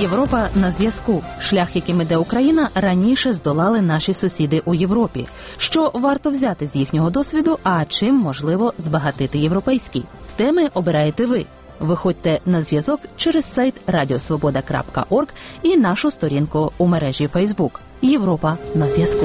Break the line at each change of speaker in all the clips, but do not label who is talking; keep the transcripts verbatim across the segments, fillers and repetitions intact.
Європа на зв'язку. Шлях, яким іде Україна, раніше здолали наші сусіди у Європі. Що варто взяти з їхнього досвіду, а чим можливо збагатити європейський? Теми обираєте ви. Виходьте на зв'язок через сайт радіосвобода крапка орг і нашу сторінку у мережі Фейсбук. Європа на зв'язку.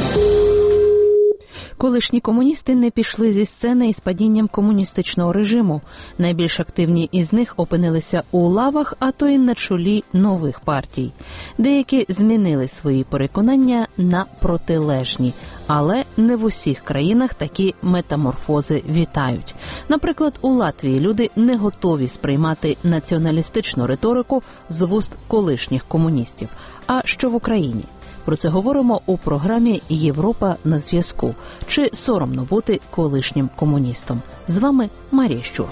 Колишні комуністи не пішли зі сцени із падінням комуністичного режиму. Найбільш активні із них опинилися у лавах, а то й на чолі нових партій. Деякі змінили свої переконання на протилежні, але не в усіх країнах такі метаморфози вітають. Наприклад, у Латвії люди не готові сприймати націоналістичну риторику з вуст колишніх комуністів. А що в Україні? Про це говоримо у програмі «Європа на зв'язку». Чи соромно бути колишнім комуністом? З вами Марія Щур.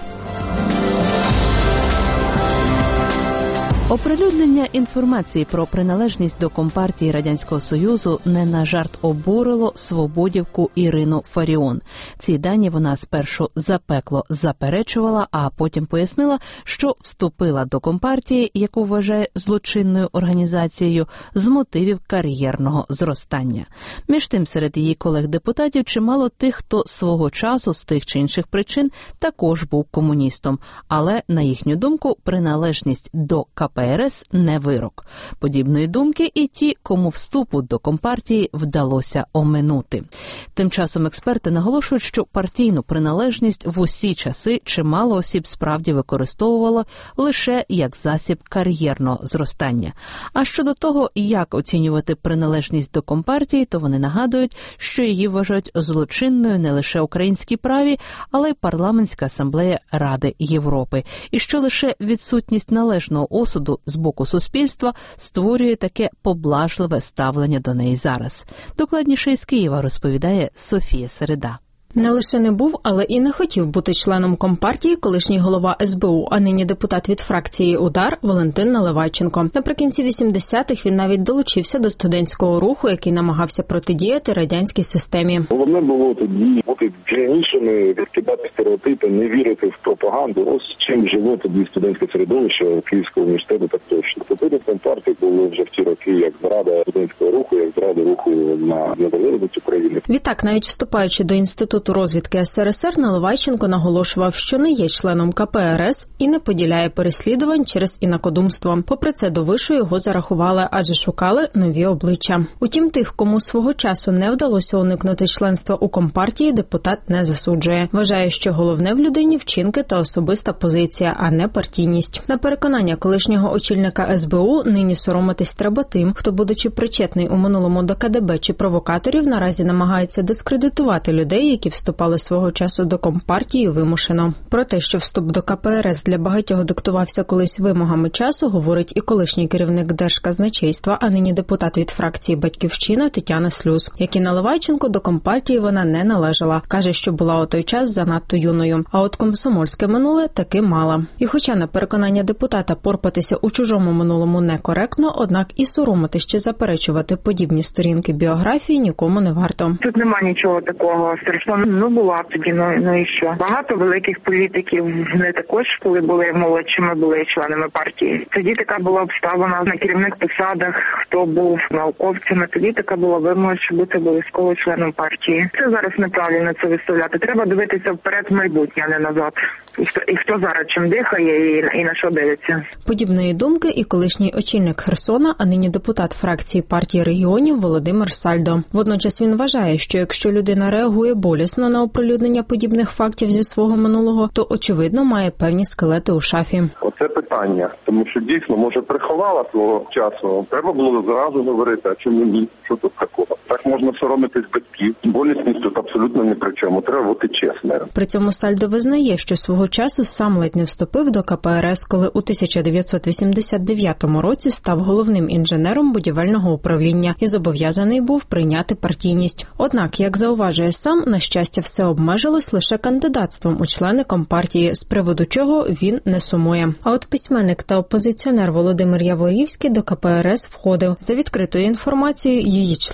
Оприлюднення інформації про приналежність до Компартії Радянського Союзу не на жарт обурило свободівку Ірину Фаріон. Ці дані вона спершу запекло заперечувала, а потім пояснила, що вступила до Компартії, яку вважає злочинною організацією, з мотивів кар'єрного зростання. Між тим, серед її колег-депутатів чимало тих, хто свого часу з тих чи інших причин також був комуністом. Але, на їхню думку, приналежність до ка пе ер ес не вирок. Подібної думки і ті, кому вступу до Компартії вдалося оминути. Тим часом експерти наголошують, що партійну приналежність в усі часи чимало осіб справді використовувало лише як засіб кар'єрного зростання. А щодо того, як оцінювати приналежність до Компартії, то вони нагадують, що її вважають злочинною не лише українські праві, але й Парламентська асамблея Ради Європи. І що лише відсутність належного осуду з боку суспільства створює таке поблажливе ставлення до неї зараз. Докладніше із Києва розповідає Софія Середа.
Не лише не був, але і не хотів бути членом Компартії колишній голова ес бе у, а нині депутат від фракції «Удар» Валентин Наливайченко. Наприкінці вісімдесятих він навіть долучився до студентського руху, який намагався протидіяти радянській системі.
Головне було тоді бути вільнішими, відкидати стереотипи, не вірити в пропаганду. Ось чим жило тоді студентське середовище Київського університету, так точно. Тобто Компартії було вже в ті роки як зрада студентського руху, як зрада руху на незалежність України.
Відтак, навіть вступаючи до інституту розвідки ес ер ес ер, Наливайченко наголошував, що не є членом ка пе ер ес і не поділяє переслідувань через інакодумство. Попри це, до вишу його зарахували, адже шукали нові обличчя. Утім, тих, кому свого часу не вдалося уникнути членства у Компартії, депутат не засуджує. Вважає, що головне в людині – вчинки та особиста позиція, а не партійність. На переконання колишнього очільника ес бе у, нині соромитись треба тим, хто, будучи причетний у минулому до ка де бе чи провокаторів, наразі намагається дискредитувати людей, які вступали свого часу до Компартії вимушено. Про те, що вступ до ка пе ер ес для багатьох диктувався колись вимогами часу, говорить і колишній керівник Держказначейства, а нині депутат від фракції «Батьківщина» Тетяна Слюз. Як і Наливайченко, до Компартії вона не належала. Каже, що була у той час занадто юною. А от комсомольське минуле таки мала. І хоча на переконання депутата порпатися у чужому минулому некоректно, однак і соромитись чи заперечувати подібні сторінки біографії нікому не варто.
Тут нема нічого такого страшного. Ну, була тоді, ну, ну і що. Багато великих політиків, не також, коли були молодшими, були членами партії. Тоді така була обставина на керівних посадах, хто був науковцями, тоді така була вимога, щоб бути обов'язково членом партії. Це зараз неправильно це виставляти. Треба дивитися вперед в майбутнє, а не назад. І хто, і хто зараз чим дихає і, і на що дивиться.
Подібної думки і колишній очільник Херсона, а нині депутат фракції партії регіонів Володимир Сальдо. Водночас він вважає, що якщо людина реагує болісно на оприлюднення подібних фактів зі свого минулого, то, очевидно, має певні скелети у шафі.
Оце питання, тому що дійсно, може, приховала свого часу, треба було зразу говорити, а чому ні, що тут такого. Так можна соромитись батьків, болісність тут абсолютно ні при чому, треба бути чесним.
При цьому Сальдо визнає, що свого часу сам ледь не вступив до ка пе ер ес, коли у тисяча дев'ятсот вісімдесят дев'ятому році став головним інженером будівельного управління і зобов'язаний був прийняти партійність. Однак, як зауважує сам, на щастя, все обмежилось лише кандидатством у члени Компартії, з приводу чого він не сумує. А от письменник та опозиціонер Володимир Яворівський до ка пе ер ес входив. За відкритою інформацією, її членом від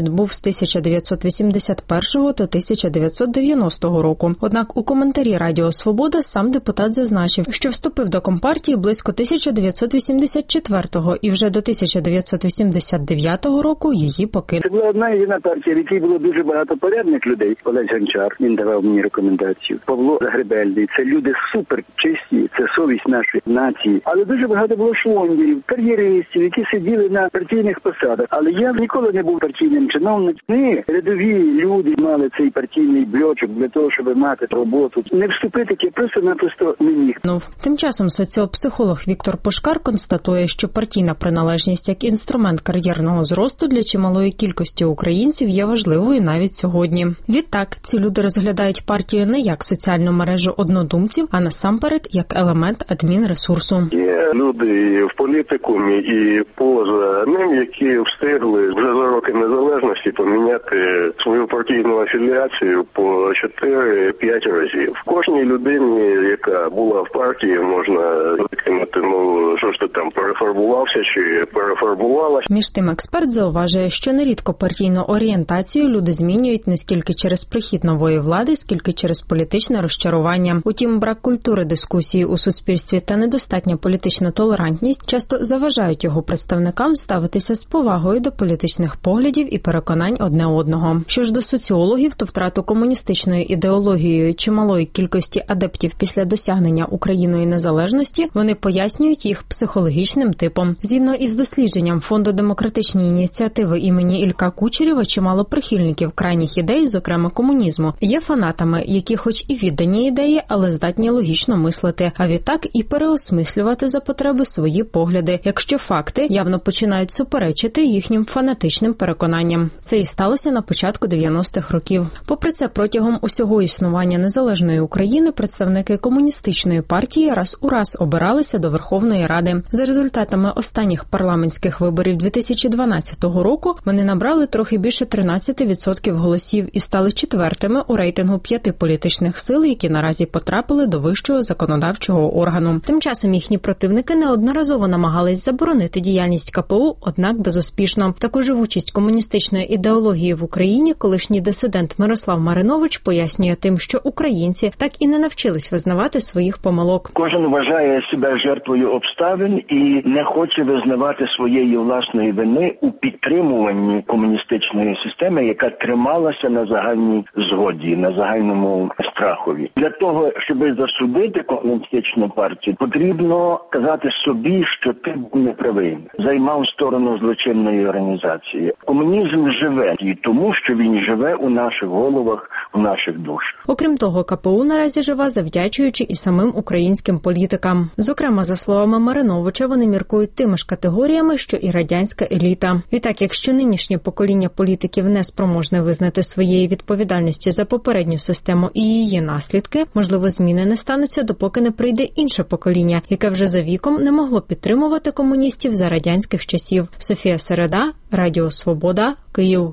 уряд був з тисяча дев'ятсот вісімдесят першого та тисяча дев'ятсот дев'яностого року. Однак у коментарі Радіо Свобода сам депутат зазначив, що вступив до Компартії близько тисяча дев'ятсот вісімдесят четвертого і вже до тисяча дев'ятсот вісімдесят дев'ятого року її покинув.
Це була одна єдина партія, в якій було дуже багато порядних людей. Олег Гончар, він давав мені рекомендацію. Павло Загребельний. Це люди супер чисті, це совість нашої нації. Але дуже багато було шлондерів, кар'єристів, які сиділи на партійних посадах. Але я ніколи не був партійним чиновником. Ми, рядові люди, мали цей партійний бльочок для того, щоб мати роботу. Не вступити, я просто-напросто не міг.
Тим часом соціопсихолог Віктор Пушкар констатує, що партійна приналежність як інструмент кар'єрного зросту для чималої кількості українців є важливою навіть сьогодні. Відтак, ці люди розглядають партію не як соціальну мережу однодумців, а насамперед як елемент адмінресурсу.
Є люди в політикумі і поза ним, які встигли вже за роки незалежності поміняти свою партійну афіліацію по чотири-п'ять разів. В кожній людині, яка була в партії, можна викинути, ну, що ж ти там, перефарбувався чи перефарбувалась.
Між тим, експерт зауважує, що нерідко партійну орієнтацію люди змінюють не скільки через прихід нової влади, скільки через політичне розчарування. Утім, брак культури дискусії у суспільстві та недостатня політична толерантність часто заважають його представникам ставитися з повагою до політичних поглядів і переконань одне одного. Що ж до соціологів, то втрату комуністичною ідеологією чималої кількості адептів після досягнення Україною незалежності вони пояснюють їх психологічним типом. Згідно із дослідженням Фонду демократичні ініціативи імені Ілька Кучерєва, чимало прихильників крайніх ідей, зокрема комунізму, є фанатами, які хоч і віддані ідеї, але здатні логічно мислити, а відтак і переосмислювати за потреби свої погляди, якщо факти явно починають суперечити їхнім фанатичним переконанням. Це і сталося на початку дев'яностих років. Попри це, протягом усього існування незалежної України представники комуністичної партії раз у раз обиралися до Верховної Ради. За результатами останніх парламентських виборів дві тисячі дванадцятого року вони набрали трохи більше тринадцять відсотків голосів і стали четвертими у рейтингу п'яти політичних сил, які наразі потрапили до вищого законодавчого органу. Тим часом їхні противники неодноразово намагались заборонити діяльність ка пе у, однак безуспішно. Таку живучість комуністичної ідеології в Україні колишній дисидент Мирослав Маринович пояснює тим, що українці так і не навчились визнавати своїх помилок.
Кожен вважає себе жертвою обставин і не хоче визнавати своєї власної вини у підтримуванні комуністичної системи, яка трималася на загальній згоді, на загальному страхові. Для того, щоб засудити комуністичну партію, потрібно казати собі, що ти був неправий, займав сторону злочинної організації. Комунізм живе і тому, що він живе у наших головах, у наших душах.
Окрім того, ка пе у наразі жива завдячуючи і самим українським політикам. Зокрема, за словами Мариновича, вони міркують тими ж категоріями, що і радянська еліта. Відтак, якщо нинішнє покоління політиків не спроможне визнати своєї відповідальності за попередню систему і її наслідки, можливо, зміни не стануться, допоки не прийде інше покоління, яке вже за віком не могло підтримувати комуністів за радянських часів. Софія Середа, Радіо Свобода, Київ.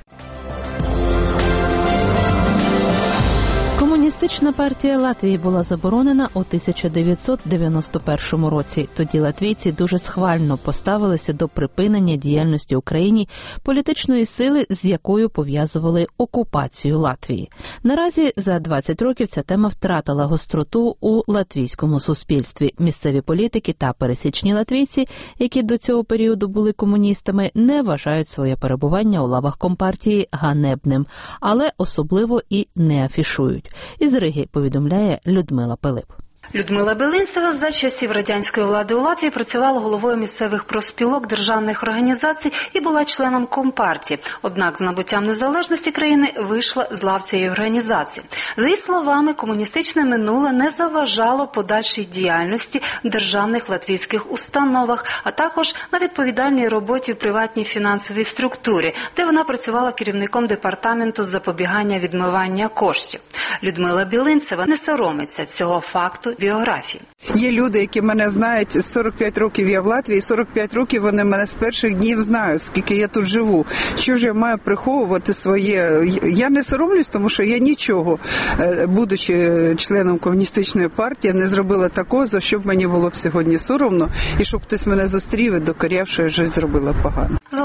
Комуністична партія Латвії була заборонена у тисяча дев'ятсот дев'яносто першому році. Тоді латвійці дуже схвально поставилися до припинення діяльності Україні політичної сили, з якою пов'язували окупацію Латвії. Наразі за двадцять років ця тема втратила гостроту у латвійському суспільстві. Місцеві політики та пересічні латвійці, які до цього періоду були комуністами, не вважають своє перебування у лавах Компартії ганебним, але особливо і не афішують. Із Риги повідомляє Людмила Пилип.
Людмила Білинцева за часів радянської влади у Латвії працювала головою місцевих профспілок, державних організацій і була членом Компартії. Однак з набуттям незалежності країни вийшла з лав цієї організації. За її словами, комуністичне минуле не заважало подальшій діяльності в державних латвійських установах, а також на відповідальній роботі в приватній фінансовій структурі, де вона працювала керівником департаменту з запобігання відмивання коштів. Людмила Білинцева не соромиться цього факту біографії.
Є люди, які мене знають, сорок п'ять років я в Латвії, сорок п'ять років вони мене з перших днів знають, скільки я тут живу. Що ж я маю приховувати своє? Я не соромлюсь, тому що я нічого, будучи членом комуністичної партії, не зробила такого, за що б мені було б сьогодні соромно, і щоб хтось мене зустрів і докоряв, що я щось зробила погано.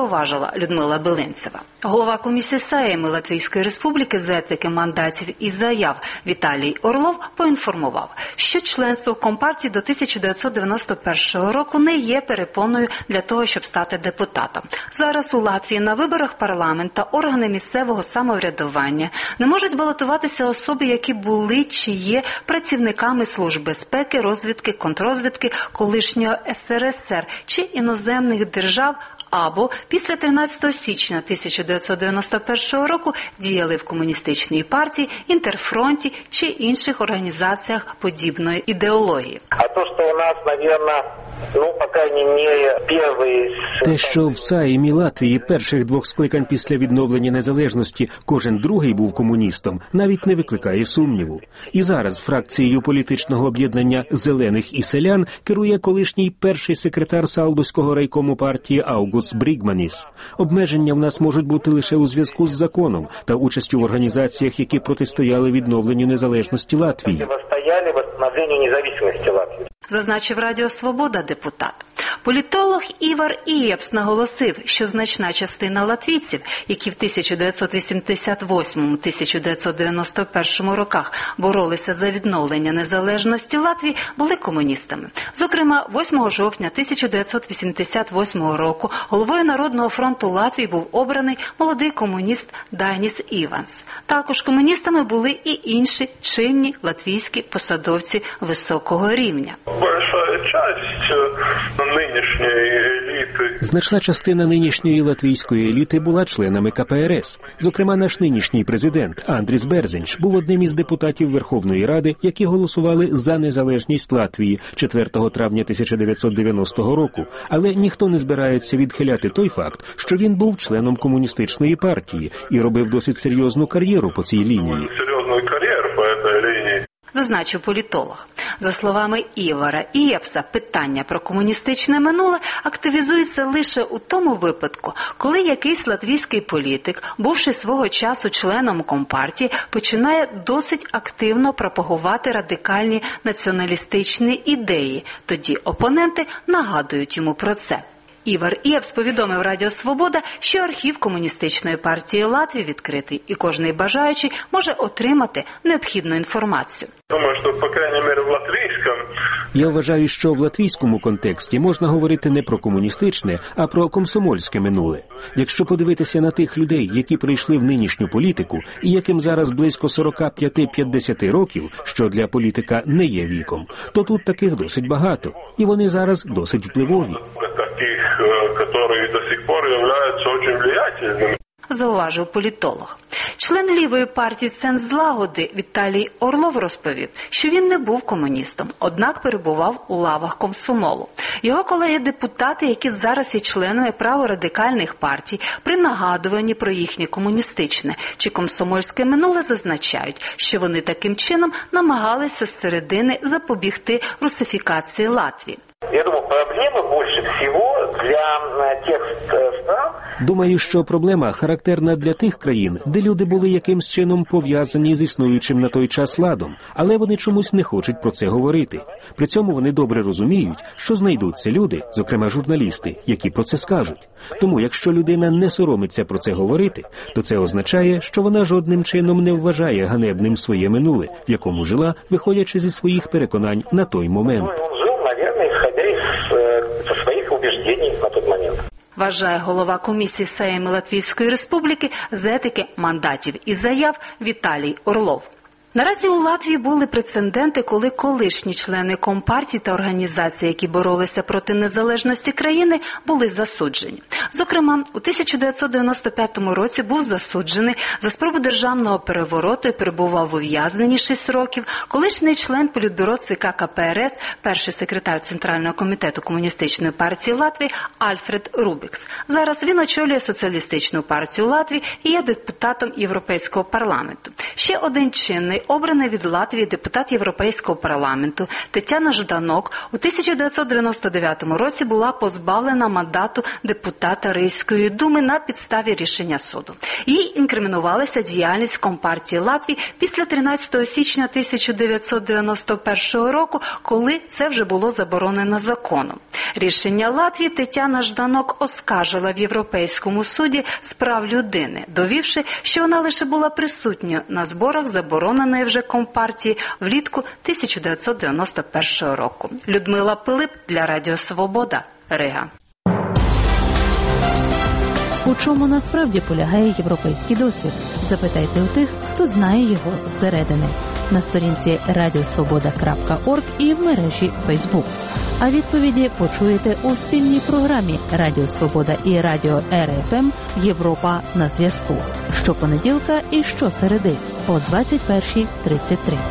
зауважила Людмила Белинцева. Голова комісії Сейму Латвійської Республіки з етики, мандатів і заяв Віталій Орлов поінформував, що членство в Компартії до тисяча дев'ятсот дев'яносто першого року не є перепоною для того, щоб стати депутатом. Зараз у Латвії на виборах парламент та органи місцевого самоврядування не можуть балотуватися особи, які були чи є працівниками служб безпеки, розвідки, контррозвідки колишнього ес ер ес ер чи іноземних держав, або після тринадцятого січня тисяча дев'ятсот дев'яносто першого року діяли в комуністичній партії, інтерфронті чи інших організаціях подібної ідеології.
А то, що у нас, мабуть, ну, по крайней мере, перший...
Те, що в Сеймі Латвії перших двох скликань після відновлення незалежності кожен другий був комуністом, навіть не викликає сумніву. І зараз фракцією політичного об'єднання «Зелених і селян» керує колишній перший секретар Салдуського райкому партії Аугуст Брігманіс. Обмеження в нас можуть бути лише у зв'язку з законом та участю в організаціях, які протистояли відновленню незалежності Латвії.
Зазначив Радіо Свобода депутат. Політолог Івар Ієпс наголосив, що значна частина латвійців, які в тисяча дев'ятсот вісімдесят восьмому - тисяча дев'ятсот дев'яносто першому роках боролися за відновлення незалежності Латвії, були комуністами. Зокрема, восьмого жовтня тисяча дев'ятсот вісімдесят восьмого року головою Народного фронту Латвії був обраний молодий комуніст Дайніс Іванс. Також комуністами були і інші чинні латвійські посадовці високого рівня.
Значна частина нинішньої латвійської еліти була членами ка пе ер ес. Зокрема, наш нинішній президент Андріс Берзинч був одним із депутатів Верховної Ради, які голосували за незалежність Латвії четвертого травня тисяча дев'ятсот дев'яностого року. Але ніхто не збирається відхиляти той факт, що він був членом комуністичної партії і робив досить серйозну кар'єру по цій лінії.
Зазначив політолог. За словами Івара Ієпса, питання про комуністичне минуле активізується лише у тому випадку, коли якийсь латвійський політик, бувши свого часу членом Компартії, починає досить активно пропагувати радикальні націоналістичні ідеї. Тоді опоненти нагадують йому про це. Івар Ієпс повідомив Радіо Свобода, що архів Комуністичної партії Латвії відкритий, і кожний бажаючий може отримати необхідну інформацію.
Думаю, що, по крайній мірі, в латвійському...
Я вважаю, що в латвійському контексті можна говорити не про комуністичне, а про комсомольське минуле. Якщо подивитися на тих людей, які прийшли в нинішню політику, і яким зараз близько сорок п'ять - п'ятдесят років, що для політика не є віком, то тут таких досить багато, і вони зараз досить впливові.
Которые до сих пор являются очень влиятельными.
Зауважив політолог. Член лівої партії «Центр злагоди» Віталій Орлов розповів, що він не був комуністом, однак перебував у лавах комсомолу. Його колеги-депутати, які зараз є членами праворадикальних партій, при нагадуванні про їхнє комуністичне чи комсомольське минуле зазначають, що вони таким чином намагалися з середини запобігти русифікації Латвії.
Я думаю, проблеми більше всього для тих стран.
Думаю, що проблема характерна для тих країн, де люди були якимсь чином пов'язані з існуючим на той час ладом, але вони чомусь не хочуть про це говорити. При цьому вони добре розуміють, що знайдуться люди, зокрема журналісти, які про це скажуть. Тому, якщо людина не соромиться про це говорити, то це означає, що вона жодним чином не вважає ганебним своє минуле, в якому жила, виходячи зі своїх переконань на той момент.
Со своїх убеждений на той момент.
Вважає голова комісії Сейму Латвійської Республіки з етики, мандатів і заяв Віталій Орлов. Наразі у Латвії були прецеденти, коли колишні члени Компартії та організації, які боролися проти незалежності країни, були засуджені. Зокрема, у тисяча дев'ятсот дев'яносто п'ятому році був засуджений за спробу державного перевороту і перебував в ув'язненні шість років колишній член Політбюро ЦК ка пе ер ес, перший секретар Центрального комітету Комуністичної партії Латвії Альфред Рубікс. Зараз він очолює Соціалістичну партію Латвії і є депутатом Європейського парламенту. Ще один чинний обраний від Латвії депутат Європейського парламенту Тетяна Жданок у тисяча дев'ятсот дев'яносто дев'ятому році була позбавлена мандату депутата Ризької думи на підставі рішення суду. Їй інкримінувалася діяльність Компартії Латвії після тринадцятого січня тисяча дев'ятсот дев'яносто першого року, коли це вже було заборонено законом. Рішення Латвії Тетяна Жданок оскаржила в Європейському суді з прав людини, довівши, що вона лише була присутня на зборах забороненої вже Компартії влітку тисяча дев'ятсот дев'яносто першого року. Людмила Пилип для Радіо Свобода, Рига.
У чому насправді полягає європейський досвід? Запитайте у тих, хто знає його зсередини. На сторінці радіосвобода крапка орг і в мережі Фейсбук. А відповіді почуєте у спільній програмі Радіо Свобода і Радіо Ер Еф Ем «Європа на зв'язку». Щопонеділка і щосереди о двадцять перша тридцять три.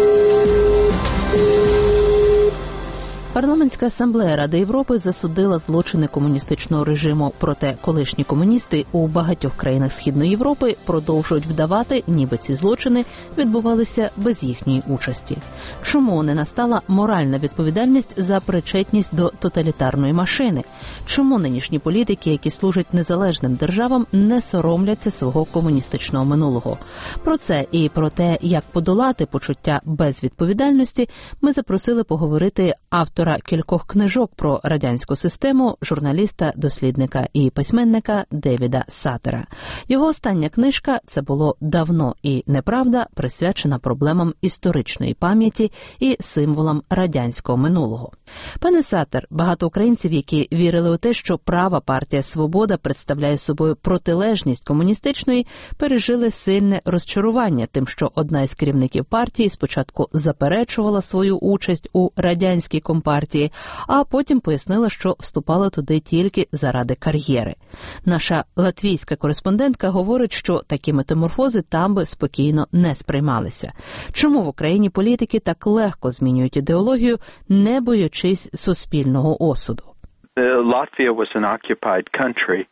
Парламентська асамблея Ради Європи засудила злочини комуністичного режиму, проте колишні комуністи у багатьох країнах Східної Європи продовжують вдавати, ніби ці злочини відбувалися без їхньої участі. Чому не настала моральна відповідальність за причетність до тоталітарної машини? Чому нинішні політики, які служать незалежним державам, не соромляться свого комуністичного минулого? Про це і про те, як подолати почуття безвідповідальності, ми запросили поговорити автора кількох книжок про радянську систему, журналіста, дослідника і письменника Девіда Саттера. Його остання книжка «Це було давно і неправда», присвячена проблемам історичної пам'яті і символам радянського минулого. Пане Саттер, багато українців, які вірили у те, що права партія «Свобода» представляє собою протилежність комуністичної, пережили сильне розчарування тим, що одна із керівників партії спочатку заперечувала свою участь у радянській компартії, а потім пояснила, що вступала туди тільки заради кар'єри. Наша латвійська кореспондентка говорить, що такі метаморфози там би спокійно не сприймалися. Чому в Україні політики так легко змінюють ідеологію, не боячись суспільного осуду?
Latvia was an occupied country.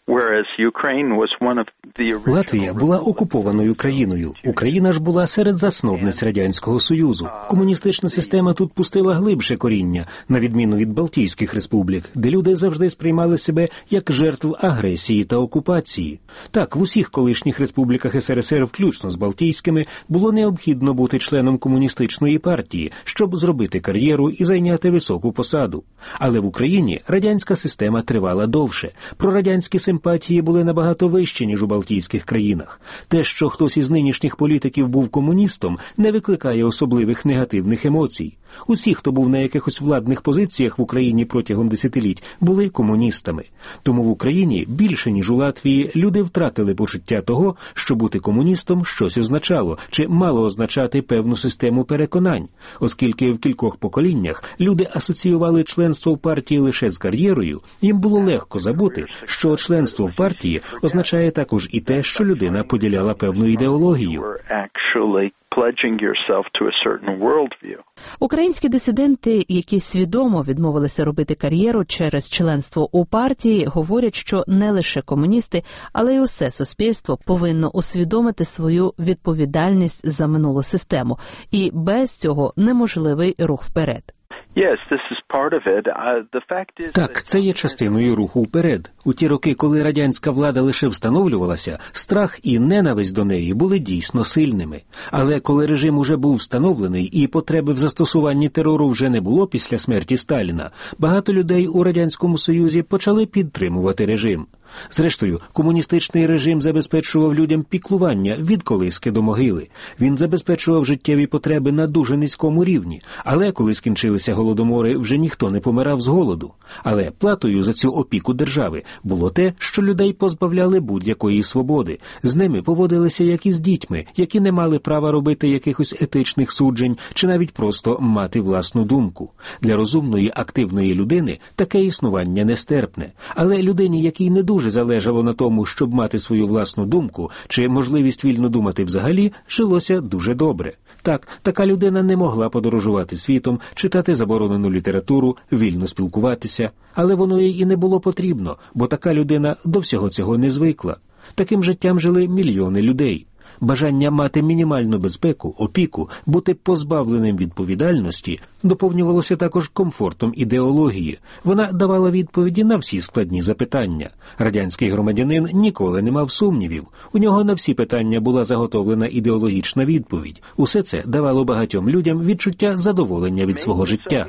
Латвія була окупованою країною. Україна ж була серед засновниць Радянського Союзу. Комуністична система тут пустила глибше коріння, на відміну від Балтійських республік, де люди завжди сприймали себе як жертв агресії та окупації. Так, в усіх колишніх республіках ес ер ес ер, включно з Балтійськими, було необхідно бути членом комуністичної партії, щоб зробити кар'єру і зайняти високу посаду. Але в Україні радянська система тривала довше. Прорадянські симпатії були набагато вищі, ніж у Балтійських країнах. Те, що хтось із нинішніх політиків був комуністом, не викликає особливих негативних емоцій. Усі, хто був на якихось владних позиціях в Україні протягом десятиліть, були комуністами. Тому в Україні більше, ніж у Латвії, люди втратили почуття того, що бути комуністом щось означало, чи мало означати певну систему переконань, оскільки в кількох поколіннях люди асоціювали членство в партії лише з кар'єрою, їм було легко забути, що членство в партії означає також і те, що людина поділяла певну ідеологію.
Українські дисиденти, які свідомо відмовилися робити кар'єру через членство у партії, говорять, що не лише комуністи, але й усе суспільство повинно усвідомити свою відповідальність за минулу систему. І без цього неможливий рух вперед.
Так, це є частиною руху вперед. У ті роки, коли радянська влада лише встановлювалася, страх і ненависть до неї були дійсно сильними. Але коли режим уже був встановлений і потреби в застосуванні терору вже не було після смерті Сталіна, багато людей у Радянському Союзі почали підтримувати режим. Зрештою, комуністичний режим забезпечував людям піклування від колиски до могили. Він забезпечував життєві потреби на дуже низькому рівні. Але коли скінчилися голодомори, вже ніхто не помирав з голоду. Але платою за цю опіку держави було те, що людей позбавляли будь-якої свободи. З ними поводилися як із дітьми, які не мали права робити якихось етичних суджень чи навіть просто мати власну думку. Для розумної, активної людини таке існування нестерпне. Але людині, якій не дуже залежало на тому, щоб мати свою власну думку, чи можливість вільно думати взагалі, жилося дуже добре. Так, така людина не могла подорожувати світом, читати заборонену літературу, вільно спілкуватися, але воно їй і не було потрібно, бо така людина до всього цього не звикла. Таким життям жили мільйони людей. Бажання мати мінімальну безпеку, опіку, бути позбавленим відповідальності доповнювалося також комфортом ідеології. Вона давала відповіді на всі складні запитання. Радянський громадянин ніколи не мав сумнівів. У нього на всі питання була заготовлена ідеологічна відповідь. Усе це давало багатьом людям відчуття задоволення від свого життя.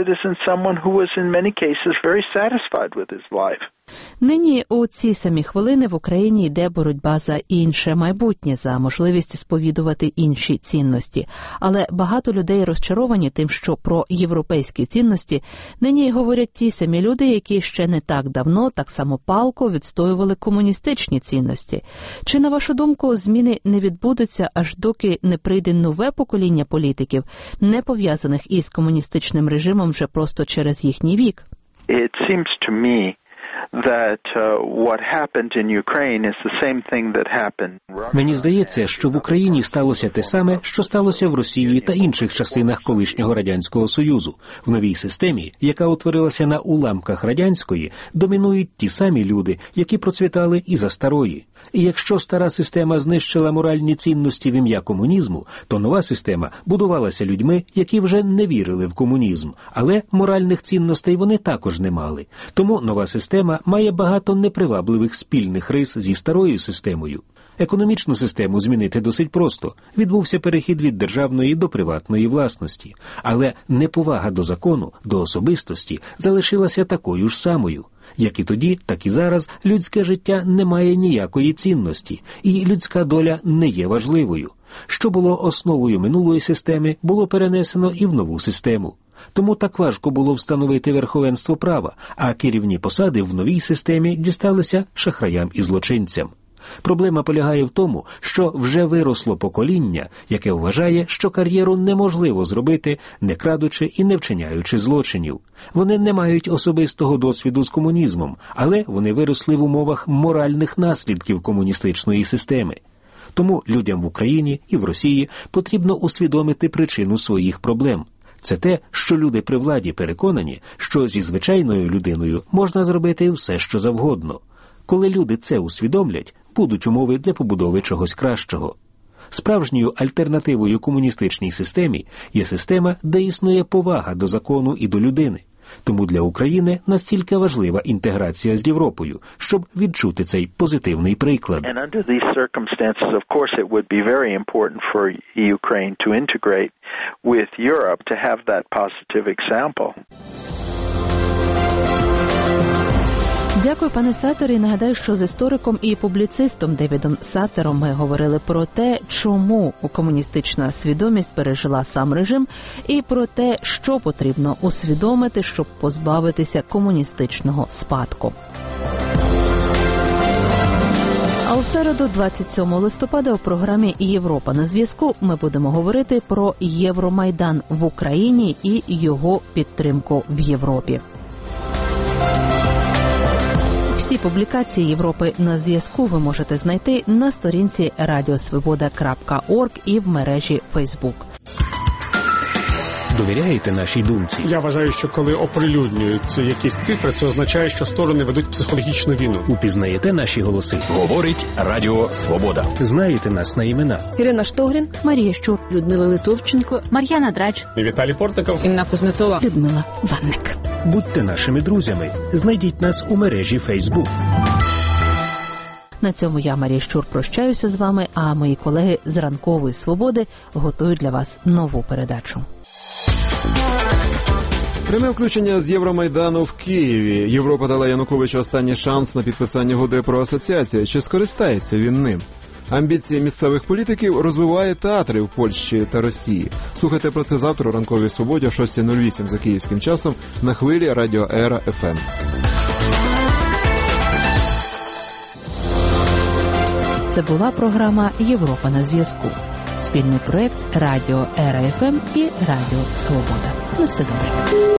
Нині у ці самі хвилини в Україні йде боротьба за інше майбутнє, за можливість сповідувати інші цінності. Але багато людей розчаровані тим, що про європейські цінності нині говорять ті самі люди, які ще не так давно так само палко відстоювали комуністичні цінності. Чи, на вашу думку, зміни не відбудуться, аж доки не прийде нове покоління політиків, не пов'язаних із комуністичним режимом вже просто через їхній вік?
It seems to me that uh, what happened in Ukraine is the same thing that happened.
Мені здається, що в Україні сталося те саме, що сталося в Росії та інших частинах колишнього Радянського Союзу. В новій системі, яка утворилася на уламках радянської, домінують ті самі люди, які процвітали і за старої. І якщо стара система знищила моральні цінності в ім'я комунізму, то нова система будувалася людьми, які вже не вірили в комунізм, але моральних цінностей вони також не мали. Тому нова система має багато непривабливих спільних рис зі старою системою. Економічну систему змінити досить просто. Відбувся перехід від державної до приватної власності. Але неповага до закону, до особистості залишилася такою ж самою. Як і тоді, так і зараз людське життя не має ніякої цінності, і людська доля не є важливою. Що було основою минулої системи, було перенесено і в нову систему. Тому так важко було встановити верховенство права, а керівні посади в новій системі дісталися шахраям і злочинцям. Проблема полягає в тому, що вже виросло покоління, яке вважає, що кар'єру неможливо зробити, не крадучи і не вчиняючи злочинів. Вони не мають особистого досвіду з комунізмом, але вони виросли в умовах моральних наслідків комуністичної системи. Тому людям в Україні і в Росії потрібно усвідомити причину своїх проблем. Це те, що люди при владі переконані, що зі звичайною людиною можна зробити все, що завгодно. Коли люди це усвідомлять, будуть умови для побудови чогось кращого. Справжньою альтернативою комуністичній системі є система, де існує повага до закону і до людини. Тому для України настільки важлива інтеграція з Європою, щоб відчути цей позитивний приклад.
And under these circumstances, of course, it would be very important for Ukraine to integrate with Europe to have that positive example.
Дякую, пане Сатер, і нагадаю, що з істориком і публіцистом Девідом Сатером ми говорили про те, чому комуністична свідомість пережила сам режим, і про те, що потрібно усвідомити, щоб позбавитися комуністичного спадку. А у середу, двадцять сьомого листопада, у програмі «Європа на зв'язку» ми будемо говорити про Євромайдан в Україні і його підтримку в Європі. Всі публікації «Європи на зв'язку» ви можете знайти на сторінці радіосвобода крапка орг і в мережі Facebook.
Довіряєте нашій думці?
Я вважаю, що коли оприлюднюються якісь цифри, це означає, що сторони ведуть психологічну війну.
Упізнаєте наші голоси?
Говорить Радіо Свобода.
Знаєте нас на імена?
Ірина Штогрін,
Марія Щур,
Людмила Литовченко,
Мар'яна Драч,
І Віталій Портников,
Інна Кузнецова,
Людмила Ванник.
Будьте нашими друзями. Знайдіть нас у мережі Facebook.
На цьому я, Марія Щур, прощаюся з вами, а мої колеги з «Ранкової свободи» готують для вас нову передачу.
Пряме включення з Євромайдану в Києві. Європа дала Януковичу останній шанс на підписання угоди про асоціацію. Чи скористається він ним? Амбіції місцевих політиків розвиває театри в Польщі та Росії. Слухайте про це завтра у «Ранковій свободі» о шостій нуль вісім за київським часом на хвилі Радіо Ера еф ем.
Це була програма «Європа на зв'язку». Спільний проект Радіо Ера еф ем і Радіо Свобода. На все добре.